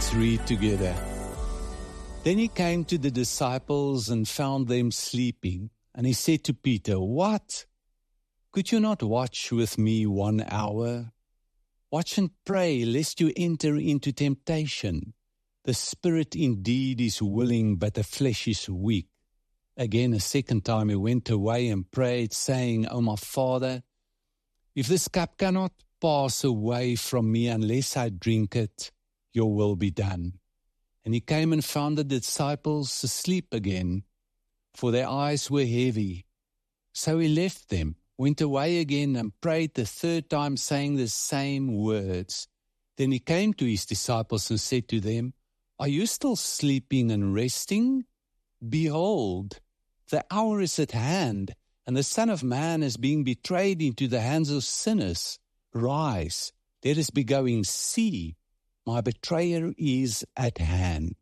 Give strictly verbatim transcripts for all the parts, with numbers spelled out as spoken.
Let's read together. Then he came to the disciples and found them sleeping. And he said to Peter, "What? Could you not watch with me one hour? Watch and pray, lest you enter into temptation. The spirit indeed is willing, but the flesh is weak." Again, a second time he went away and prayed, saying, "O my Father, if this cup cannot pass away from me unless I drink it, your will be done." And he came and found the disciples asleep again, for their eyes were heavy. So he left them, went away again, and prayed the third time, saying the same words. Then he came to his disciples and said to them, "Are you still sleeping and resting? Behold, the hour is at hand, and the Son of Man is being betrayed into the hands of sinners. Rise, let us be going. See, my betrayer is at hand."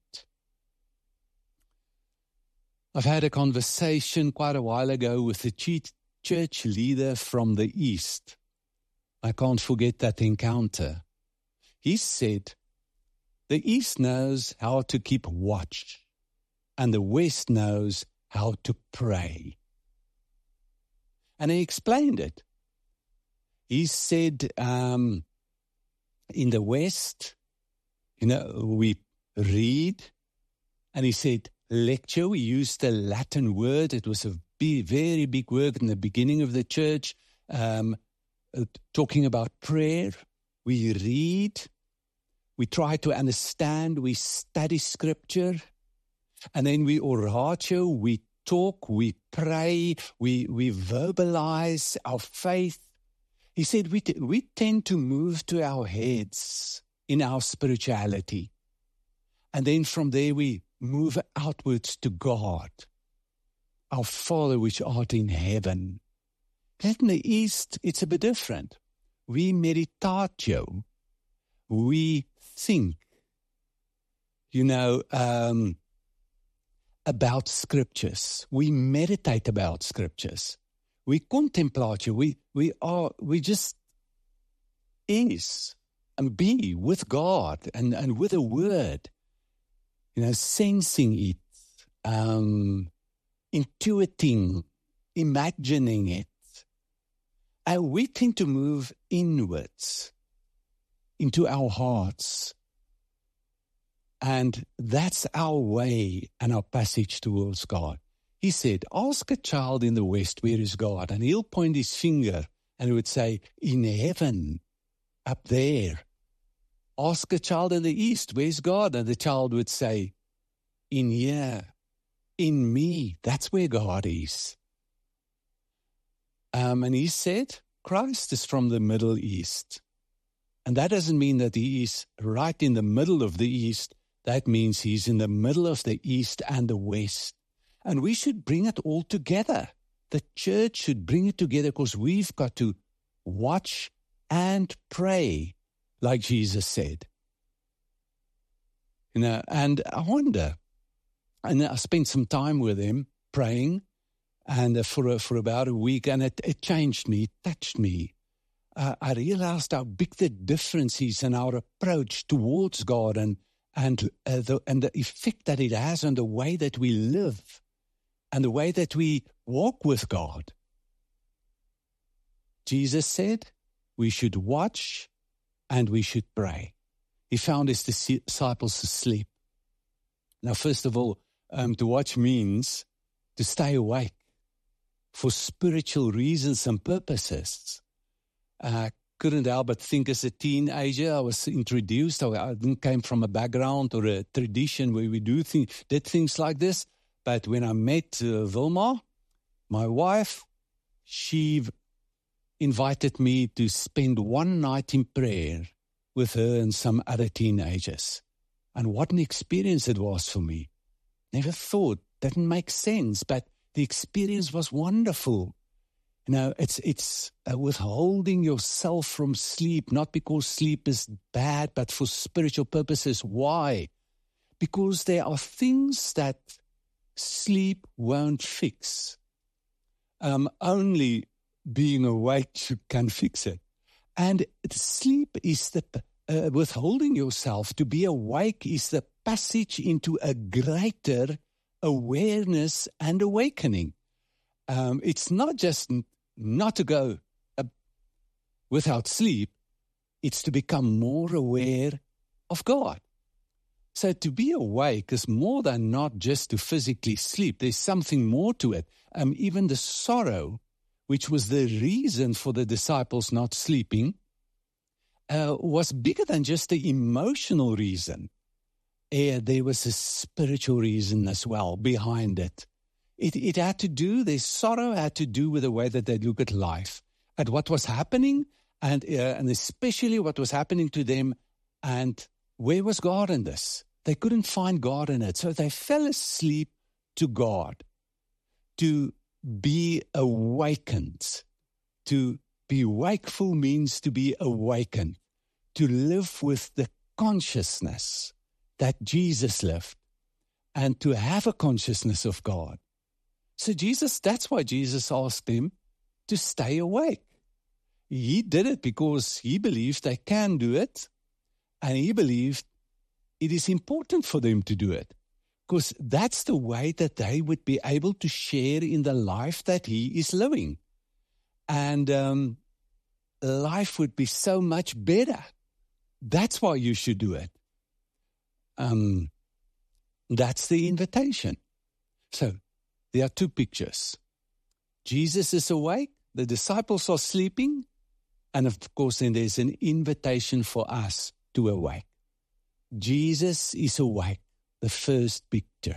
I've had a conversation quite a while ago with a church leader from the East. I can't forget that encounter. He said, the East knows how to keep watch, and the West knows how to pray. And he explained it. He said, um, in the West, you know, we read, and he said, lecture, we used a Latin word. It was a big, very big word in the beginning of the church, um, uh, talking about prayer. We read, we try to understand, we study scripture, and then we oratio, we talk, we pray, we, we verbalize our faith. He said we, t- we tend to move to our heads in our spirituality. And then from there we move outwards to God, our Father which art in heaven. In the East, it's a bit different. We meditatio. We think, you know, um, about scriptures. We meditate about scriptures. We contemplatio. We, we are, we just is and be with God and, and with the Word. You know, sensing it, um, intuiting, imagining it. And we tend to move inwards into our hearts. And that's our way and our passage towards God. He said, ask a child in the West, where is God? And he'll point his finger and he would say, in heaven, up there. Ask a child in the East, where's God? And the child would say, in here, in me, that's where God is. Um, and he said, Christ is from the Middle East. And that doesn't mean that he is right in the middle of the East. That means he's in the middle of the East and the West. And we should bring it all together. The church should bring it together because we've got to watch and pray, like Jesus said. You know, and I wonder, and I spent some time with him praying, and uh, for, uh, for about a week, and it, it changed me, it touched me. Uh, I realized how big the difference is in our approach towards God and and uh, the and the effect that it has on the way that we live and the way that we walk with God. Jesus said we should watch and we should pray. He found his disciples asleep. Now, first of all, um, to watch means to stay awake for spiritual reasons and purposes. Uh, couldn't help but think as a teenager, I was introduced, I didn't came from a background or a tradition where we do think, did things like this. But when I met uh, Vilma, my wife, she invited me to spend one night in prayer with her and some other teenagers. And what an experience it was for me. Never thought, didn't make sense, but the experience was wonderful. You know, it's it's uh, withholding yourself from sleep, not because sleep is bad, but for spiritual purposes. Why? Because there are things that sleep won't fix. Um, only being awake can fix it. And sleep is the uh, withholding yourself. To be awake is the passage into a greater awareness and awakening. Um, it's not just n- not to go uh, without sleep, it's to become more aware of God. So to be awake is more than not just to physically sleep. There's something more to it. Um, even the sorrow, which was the reason for the disciples not sleeping, uh, was bigger than just the emotional reason. Uh, there was a spiritual reason as well behind it. It, it had to do, their sorrow had to do with the way that they look at life, at what was happening, and uh, and especially what was happening to them, and where was God in this? They couldn't find God in it. So they fell asleep to God. To be awakened. To be wakeful means to be awakened. To live with the consciousness that Jesus lived. And to have a consciousness of God. So Jesus, that's why Jesus asked them to stay awake. He did it because he believed they can do it. And he believed it is important for them to do it, because that's the way that they would be able to share in the life that he is living. And um, life would be so much better. That's why you should do it. Um, that's the invitation. So there are two pictures. Jesus is awake, the disciples are sleeping, and of course then there's an invitation for us to awake. Jesus is awake, the first picture.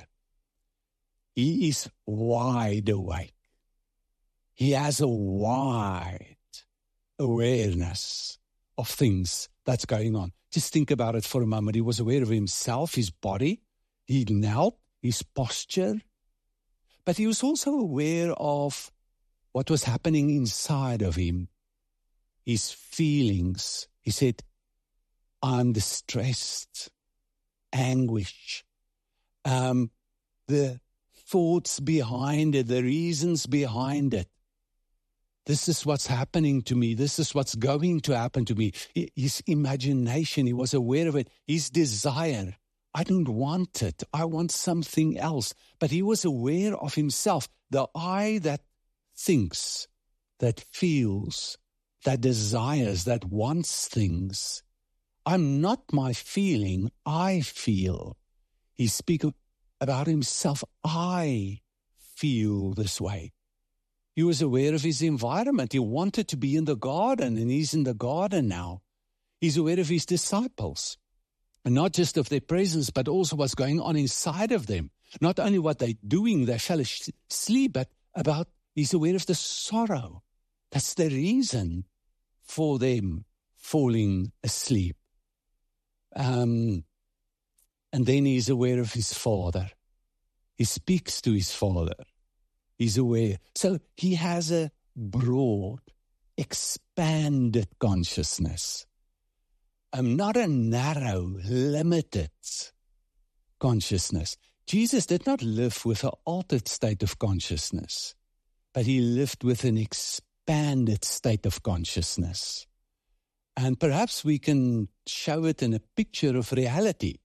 He is wide awake. He has a wide awareness of things that's going on. Just think about it for a moment. He was aware of himself, his body. He knelt, his posture. But he was also aware of what was happening inside of him, his feelings. He said, I'm distressed, anguish, um, the thoughts behind it, the reasons behind it. This is what's happening to me. This is what's going to happen to me. His imagination, he was aware of it. His desire, I don't want it. I want something else. But he was aware of himself, the I that thinks, that feels, that desires, that wants things. I'm not my feeling, I feel. He speaks about himself, I feel this way. He was aware of his environment. He wanted to be in the garden, and he's in the garden now. He's aware of his disciples, and not just of their presence, but also what's going on inside of them. Not only what they're doing, they fell asleep, but about, he's aware of the sorrow. That's the reason for them falling asleep. Um, and then he's aware of his Father. He speaks to his Father. He's aware. So he has a broad, expanded consciousness. Um, not a narrow, limited consciousness. Jesus did not live with an altered state of consciousness, but he lived with an expanded state of consciousness. And perhaps we can show it in a picture of reality.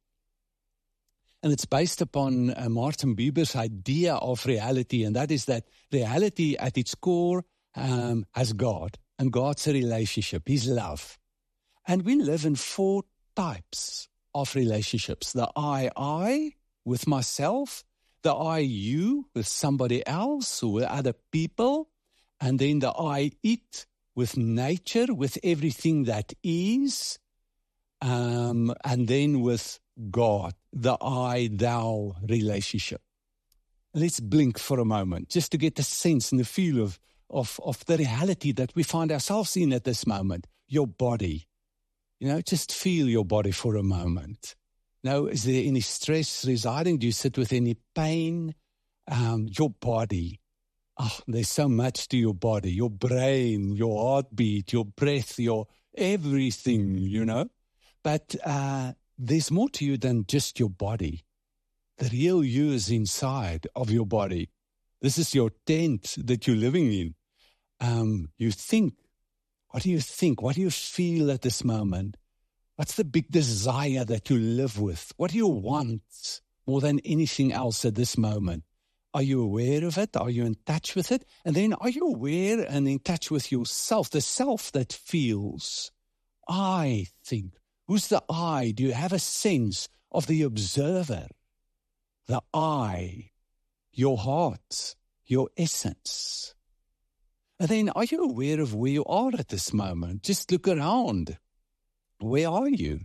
And it's based upon uh, Martin Buber's idea of reality, and that is that reality at its core um, has God, and God's a relationship, His love. And we live in four types of relationships. The I-I with myself, the I-you with somebody else or with other people, and then the I-it with nature, with everything that is, um, and then with God, the I-thou relationship. Let's blink for a moment, just to get the sense and the feel of, of, of the reality that we find ourselves in at this moment. Your body. You know, just feel your body for a moment. Now, is there any stress residing? Do you sit with any pain? Um, your body. Oh, there's so much to your body. Your brain, your heartbeat, your breath, your everything, you know. But uh, there's more to you than just your body. The real you is inside of your body. This is your tent that you're living in. Um, you think. What do you think? What do you feel at this moment? What's the big desire that you live with? What do you want more than anything else at this moment? Are you aware of it? Are you in touch with it? And then are you aware and in touch with yourself, the self that feels? I think. Who's the I? Do you have a sense of the observer? The I, your heart, your essence. And then are you aware of where you are at this moment? Just look around. Where are you?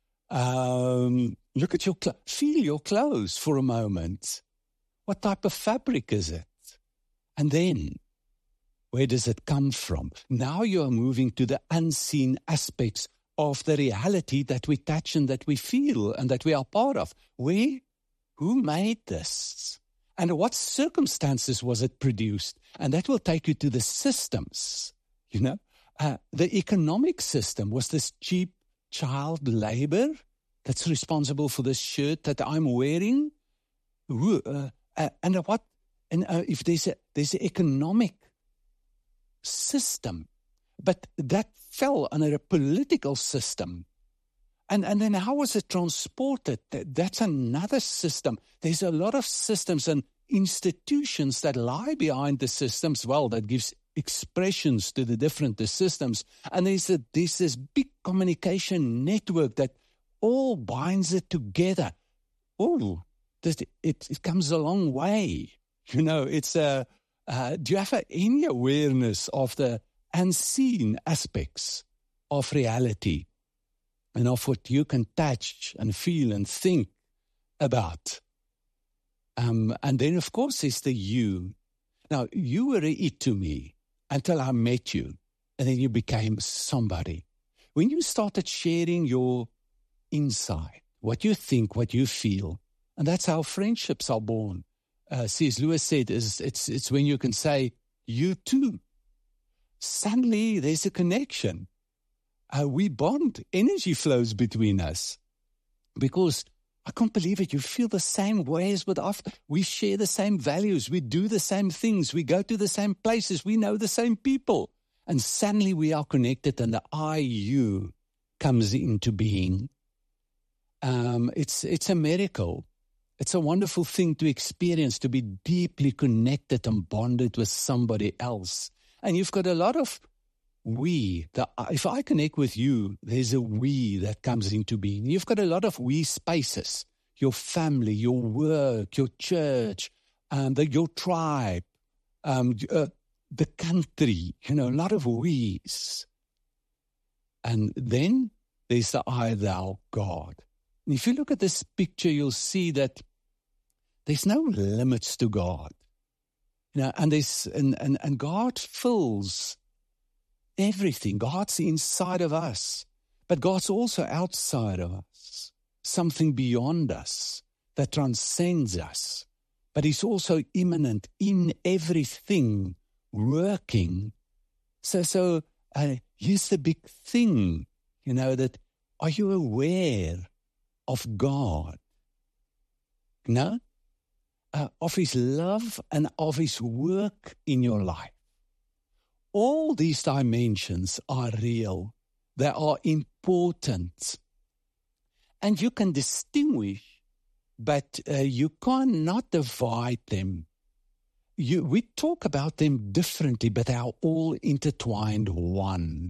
Um, look at your clothes. Feel your clothes for a moment. What type of fabric is it? And then, where does it come from? Now you are moving to the unseen aspects of the reality that we touch and that we feel and that we are part of. Where? Who made this? And what circumstances was it produced? And that will take you to the systems. You know, uh, the economic system was this cheap child labor that's responsible for this shirt that I'm wearing. Who, uh, uh, and what? And uh, if there's a there's an economic system, but that fell under a political system. And and then how was it transported? That, that's another system. There's a lot of systems and institutions that lie behind the systems, well, that gives expressions to the different the systems. And there's, a, there's this big communication network that all binds it together. Oh, this, it, it comes a long way. You know, it's a, uh, do you have a, any awareness of the unseen aspects of reality and of what you can touch and feel and think about? Um, and then, of course, there's the you. Now, you were a it to me until I met you, and then you became somebody. When you started sharing your insight, what you think, what you feel, and that's how friendships are born. Uh, C S Lewis said, is it's, it's when you can say, you too. Suddenly, there's a connection. Uh, we bond. Energy flows between us because I can't believe it. You feel the same way as with us. We share the same values. We do the same things. We go to the same places. We know the same people. And suddenly we are connected and the I, you comes into being. Um, it's, it's a miracle. It's a wonderful thing to experience, to be deeply connected and bonded with somebody else. And you've got a lot of we. The, if I connect with you, there's a we that comes into being. You've got a lot of we spaces, your family, your work, your church, um, the, your tribe, um, uh, the country, you know, a lot of we's. And then there's the I, thou, God. And if you look at this picture, you'll see that there's no limits to God. You know, and there's and, and, and God fills everything. God's inside of us, but God's also outside of us, something beyond us that transcends us. But He's also immanent in everything, working. So, so uh, here's the big thing, you know, that are you aware of God? No? Uh, of His love and of His work in your life. All these dimensions are real. They are important. And you can distinguish, but uh, you cannot divide them. You, we talk about them differently, but they are all intertwined one.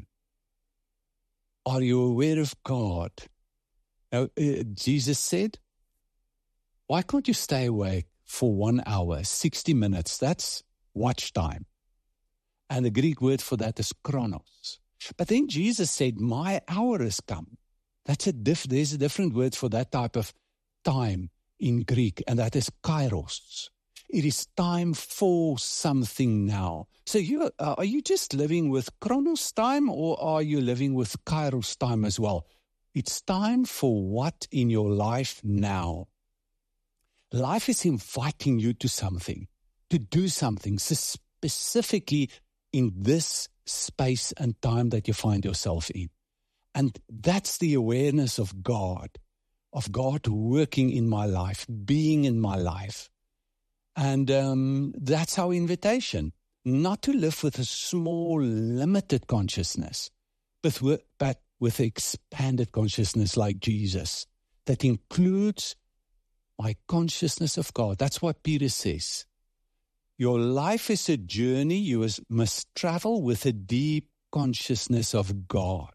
Are you aware of God? Now, uh, Jesus said, why can't you stay awake for one hour, sixty minutes? That's watch time. And the Greek word for that is chronos. But then Jesus said, my hour has come. That's a diff- there's a different word for that type of time in Greek, and that is kairos. It is time for something now. So you uh, are you just living with chronos time, or are you living with kairos time as well? It's time for what in your life now? Life is inviting you to something, to do something specifically in this space and time that you find yourself in. And that's the awareness of God, of God working in my life, being in my life. And um, that's our invitation, not to live with a small, limited consciousness, but with, but with expanded consciousness like Jesus that includes my consciousness of God. That's what Peter says. Your life is a journey you must travel with a deep consciousness of God.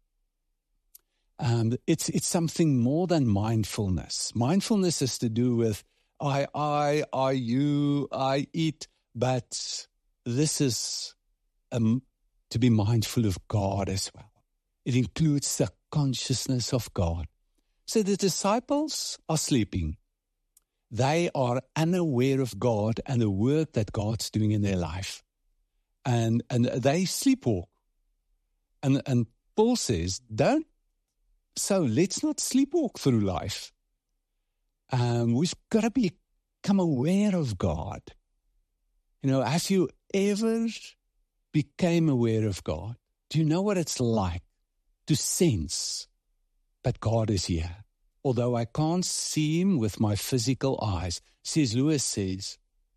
Um, it's it's something more than mindfulness. Mindfulness has to do with I, I, I, you, I eat, but this is um, to be mindful of God as well. It includes the consciousness of God. So the disciples are sleeping. They are unaware of God and the work that God's doing in their life. And and they sleepwalk. And, and Paul says, don't, so let's not sleepwalk through life. Um, we've got to become aware of God. You know, have you ever became aware of God? Do you know what it's like to sense that God is here? Although I can't see him with my physical eyes. C S Lewis says,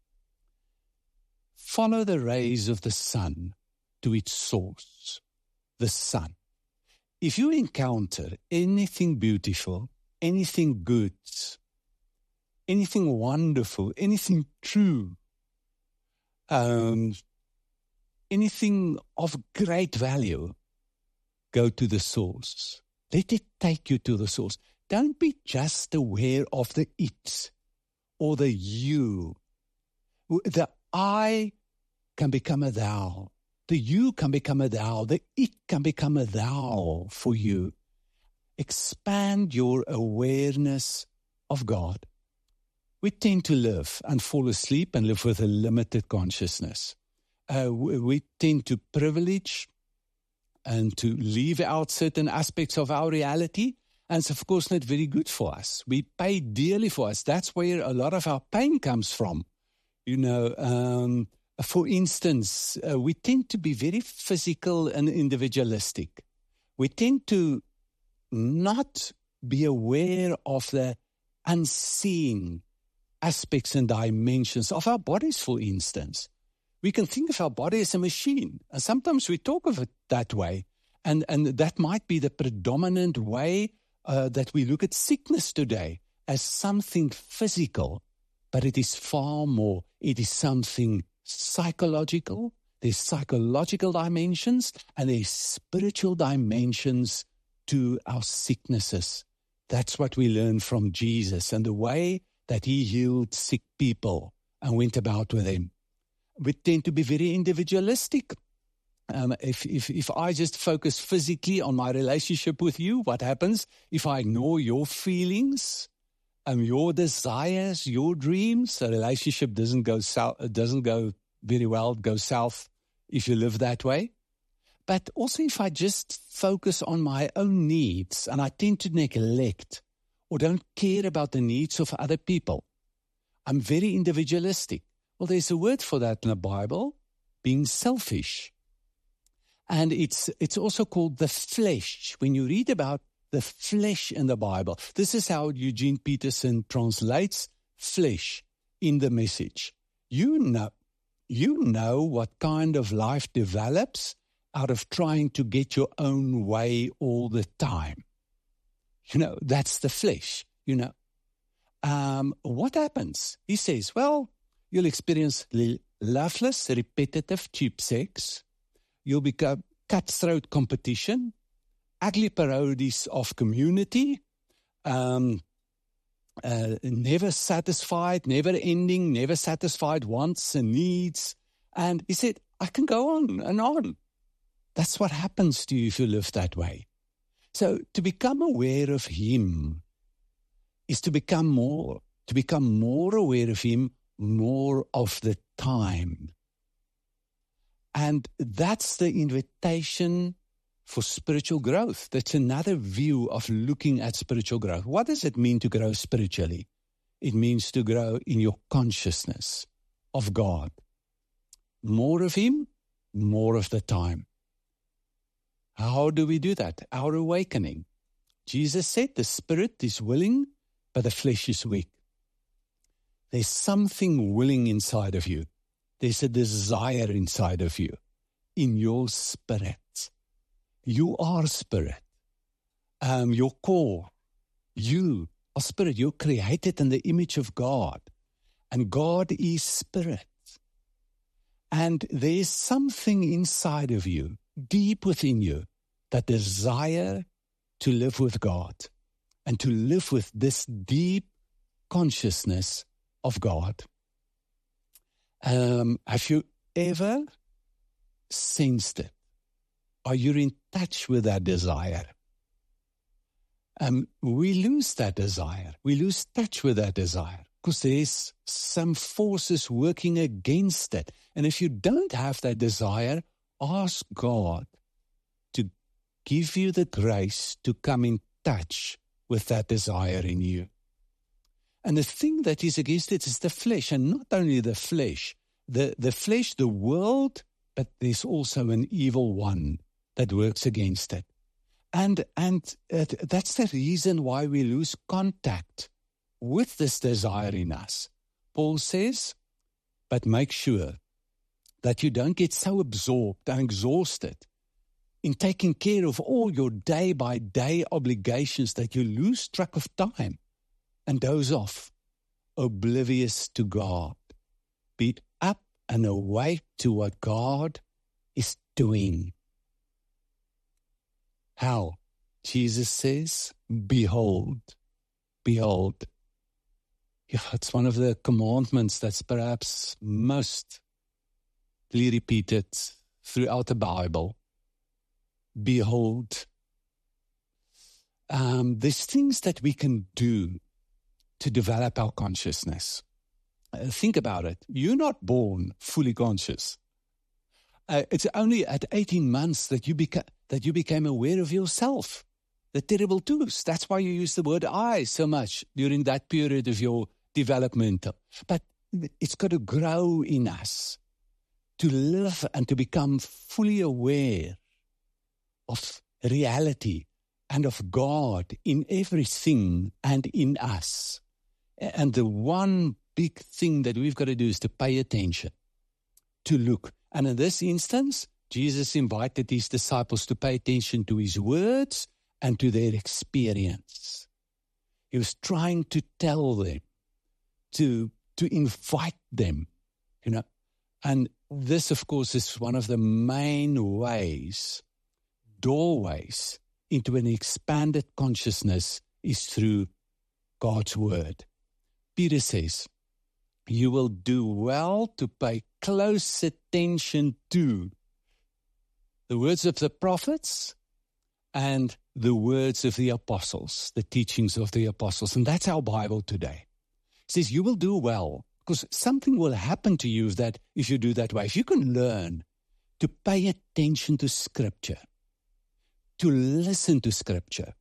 follow the rays of the sun to its source, the sun. If you encounter anything beautiful, anything good, anything wonderful, anything true, um, anything of great value, go to the source. Let it take you to the source. Don't be just aware of the it or the you. The I can become a thou. The you can become a thou. The it can become a thou for you. Expand your awareness of God. We tend to live and fall asleep and live with a limited consciousness. Uh, we tend to privilege and to leave out certain aspects of our reality. And it's, of course, not very good for us. We pay dearly for us. That's where a lot of our pain comes from. You know, um, for instance, uh, we tend to be very physical and individualistic. We tend to not be aware of the unseen aspects and dimensions of our bodies, for instance. We can think of our body as a machine. And sometimes we talk of it that way. And, and that might be the predominant way uh, that we look at sickness today, as something physical. But it is far more. It is something psychological. There's psychological dimensions and there's spiritual dimensions to our sicknesses. That's what we learn from Jesus and the way that he healed sick people and went about with them. We tend to be very individualistic. Um, if, if, if I just focus physically on my relationship with you, what happens if I ignore your feelings, um, your desires, your dreams? A relationship doesn't go south, doesn't go very well, go south if you live that way. But also if I just focus on my own needs and I tend to neglect or don't care about the needs of other people, I'm very individualistic. Well, there's a word for that in the Bible, being selfish. And it's it's also called the flesh. When you read about the flesh in the Bible, this is how Eugene Peterson translates flesh in the Message. You know, you know what kind of life develops out of trying to get your own way all the time. You know, that's the flesh, you know. Um, what happens? He says, well, you'll experience loveless, repetitive, cheap sex. You'll become cutthroat competition, ugly parodies of community, um, uh, never satisfied, never ending, never satisfied wants and needs. And he said, I can go on and on. That's what happens to you if you live that way. So to become aware of him is to become more, to become more aware of him more of the time. And that's the invitation for spiritual growth. That's another view of looking at spiritual growth. What does it mean to grow spiritually? It means to grow in your consciousness of God. More of him, more of the time. How do we do that? Our awakening. Jesus said the spirit is willing, but the flesh is weak. There's something willing inside of you. There's a desire inside of you, in your spirit. You are spirit. um, your core. You are spirit. You're created in the image of God. And God is spirit. And there's something inside of you, deep within you, that desire to live with God and to live with this deep consciousness of God. Um, have you ever sensed it? Are you in touch with that desire? Um, we lose that desire. We lose touch with that desire because there's some forces working against it. And if you don't have that desire, ask God to give you the grace to come in touch with that desire in you. And the thing that is against it is the flesh, and not only the flesh, the, the flesh, the world, but there's also an evil one that works against it. And, and uh, that's the reason why we lose contact with this desire in us. Paul says, but make sure that you don't get so absorbed and exhausted in taking care of all your day-by-day obligations that you lose track of time and doze off, oblivious to God. Be up and awake to what God is doing. How? Jesus says, behold, behold. Yeah, it's one of the commandments that's perhaps most repeated throughout the Bible. Behold. Um, there's things that we can do to develop our consciousness. Uh, think about it. You're not born fully conscious. Uh, it's only at eighteen months that you, beca- that you became aware of yourself. The terrible twos. That's why you use the word I so much during that period of your development. But it's got to grow in us to live and to become fully aware of reality and of God in everything and in us. And the one big thing that we've got to do is to pay attention, to look. And in this instance, Jesus invited his disciples to pay attention to his words and to their experience. He was trying to tell them, to, to invite them, you know. And this, of course, is one of the main ways, doorways into an expanded consciousness is through God's word. Peter says, you will do well to pay close attention to the words of the prophets and the words of the apostles, the teachings of the apostles. And that's our Bible today. It says you will do well because something will happen to you that if you do that way. If you can learn to pay attention to Scripture, to listen to Scripture,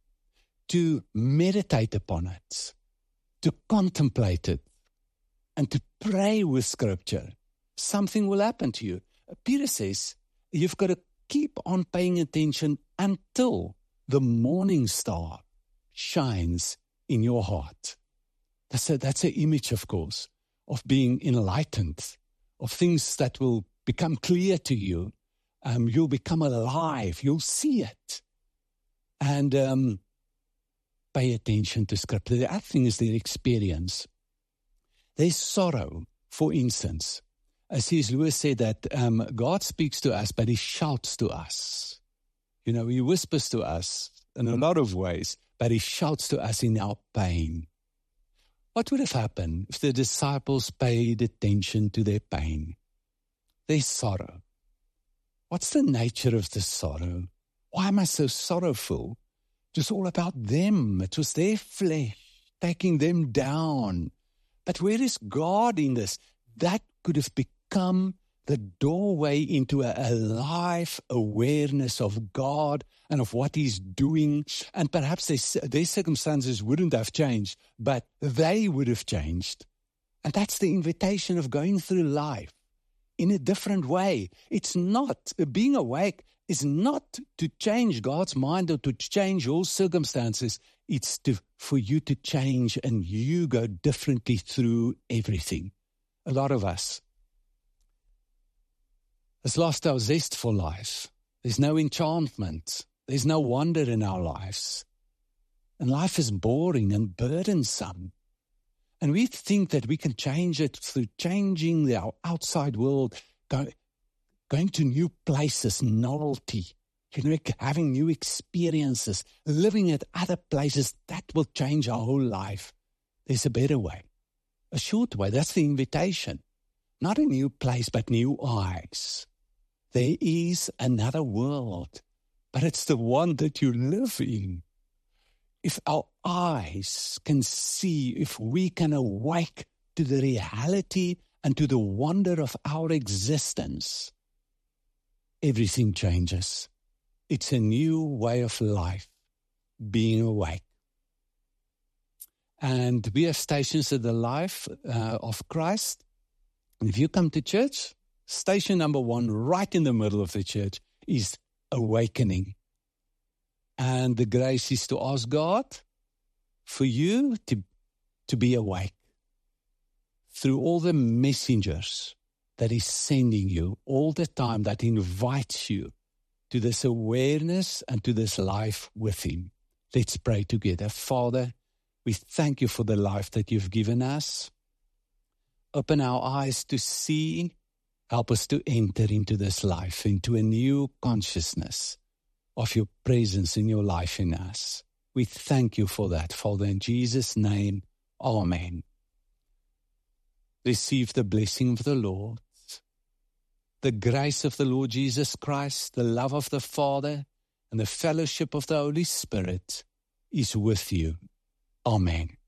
to meditate upon it, to contemplate it, and to pray with Scripture, something will happen to you. Peter says you've got to keep on paying attention until the morning star shines in your heart. That's a, that's an image, of course, of being enlightened, of things that will become clear to you. Um, you'll become alive. You'll see it. And um, pay attention to Scripture. The other thing is their experience. There's sorrow, for instance. As C S Lewis said that um, God speaks to us, but he shouts to us. You know, he whispers to us in a lot of ways, but he shouts to us in our pain. What would have happened if the disciples paid attention to their pain, their sorrow? What's the nature of the sorrow? Why am I so sorrowful? It was all about them. It was their flesh taking them down. But where is God in this? That could have become the doorway into a, a life awareness of God and of what he's doing. And perhaps their, their circumstances wouldn't have changed, but they would have changed. And that's the invitation of going through life in a different way. It's not, being awake is not to change God's mind or to change your circumstances. It's to, for you to change and you go differently through everything. A lot of us has lost our zest for life. There's no enchantment There's no wonder in our lives. And life is boring and burdensome. And we think that we can change it through changing our outside world, go, going to new places, novelty, you know, having new experiences, living at other places. That will change our whole life. There's a better way, a short way. That's the invitation. Not a new place, but new eyes. There is another world, but it's the one that you live in. If our eyes can see, if we can awake to the reality and to the wonder of our existence, everything changes. It's a new way of life, being awake. And we have stations of the life uh, of Christ. And if you come to church, station number one, right in the middle of the church, is awakening. And the grace is to ask God for you to, to be awake through all the messengers that He's sending you all the time, that invites you to this awareness and to this life with Him. Let's pray together. Father, we thank You for the life that You've given us. Open our eyes to see. Help us to enter into this life, into a new consciousness of Your presence in Your life in us. We thank You for that, Father, in Jesus' name, amen. Receive the blessing of the Lord, the grace of the Lord Jesus Christ, the love of the Father, and the fellowship of the Holy Spirit is with you. Amen.